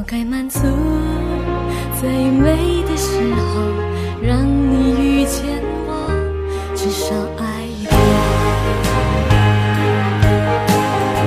该满足，最美的时候让你遇见我，至少